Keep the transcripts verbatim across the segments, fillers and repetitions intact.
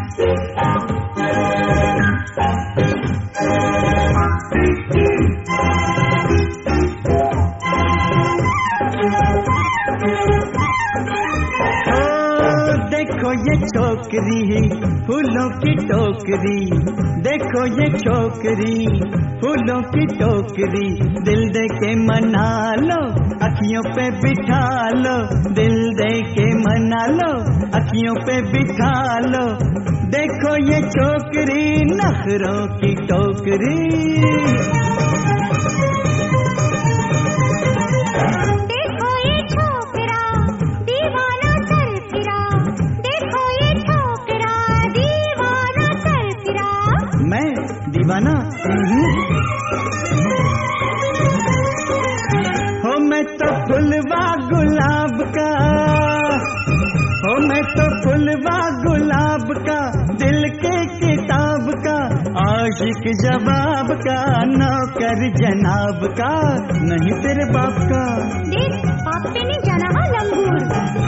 देखो ये छोकरी फूलों की टोकरी, देखो ये छोकरी फूलों की टोकरी, दिल दे के मना लो अखियों पे बिठा लो, दिल दे के मना लो अखियों पे बिठा लो। देखो ये छोकरी नखरों की टोकरी, दीवाना हो मैं तो फुलवा गुलाब का, हो मैं तो फुलवा गुलाब का, दिल के किताब का, आशिक जवाब का, नौकर जनाब का, नहीं तेरे बाप का। देख बाप पे नहीं जाना हा लंगूर।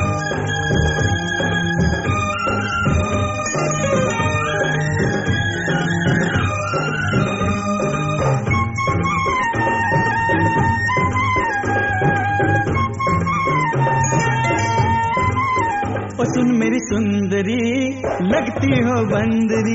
ओ सुन मेरी सुंदरी लगती हो बंदरी,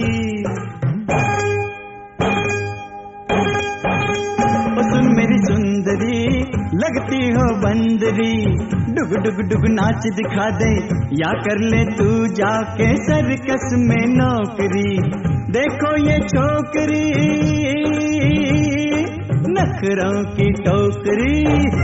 ओ सुन मेरी सुंदरी लगती हो बंदरी, डुग डुग डुग नाच दिखा दे या कर ले तू जाके सर्कस में नौकरी। देखो ये छोकरी नखरों की टोकरी,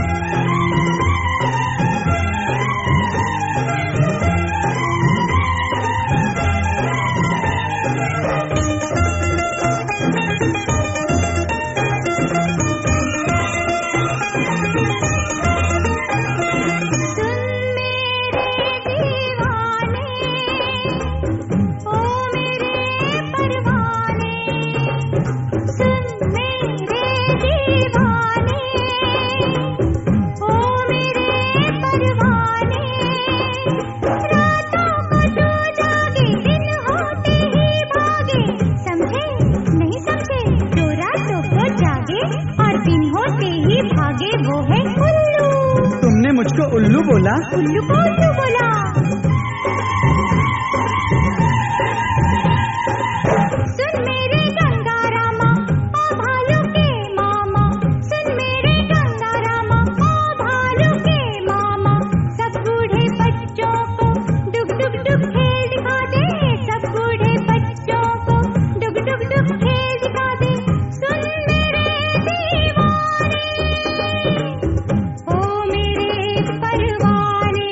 तुमने मुझको उल्लू बोला? उल्लू को उल्लू बोला। सुन मेरे गंगा रामा ओ भालू के मामा, सुन मेरे गंगा रामा ओ भालू के मामा, सब बूढ़े बच्चों को डुग डुग डुग खेल दिखा दे, सब बूढ़े बच्चों को डुग डुग डुग खेल दिखा दे। सुन मेरे दीवाने ओ मेरे परवाने,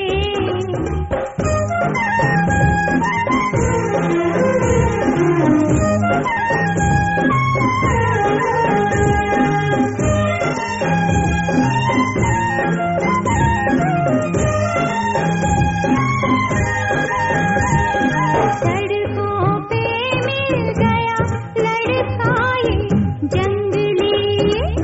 सड़कों पे मिल गया लड़का ये जंगली,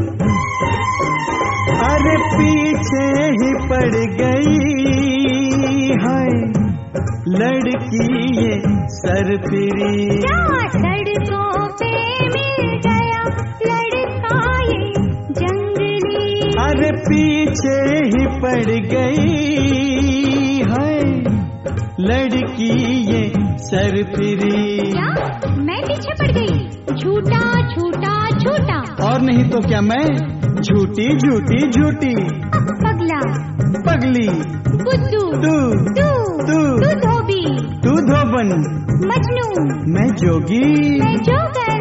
अरे पीछे ही पड़ गई है लड़की ये सरफिरी। सड़कों पे मिल गया लड़का ये जंगली, अरे पीछे ही पड़ गई है लड़की ये सरफिरी। क्या मैं पीछे पड़ गई? झूठा झूठा झूठा। और नहीं तो क्या मैं झूठी झूठी झूठी। पगला पगली बुद्धू तू तू तू तू धोबी तू धोबन मजनू मैं जोगी मैं जोगन।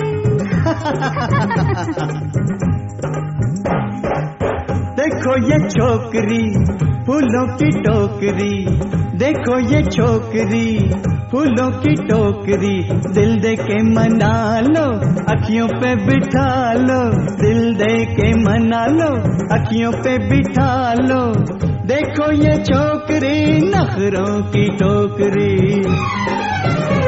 देखो ये छोकरी फूलों की टोकरी, देखो ये छोकरी फूलों की टोकरी, दिल दे के मना लो अखियों पे बिठा लो, दिल दे के मना लो अखियों पे बिठा लो। देखो ये छोकरी नखरों की टोकरी।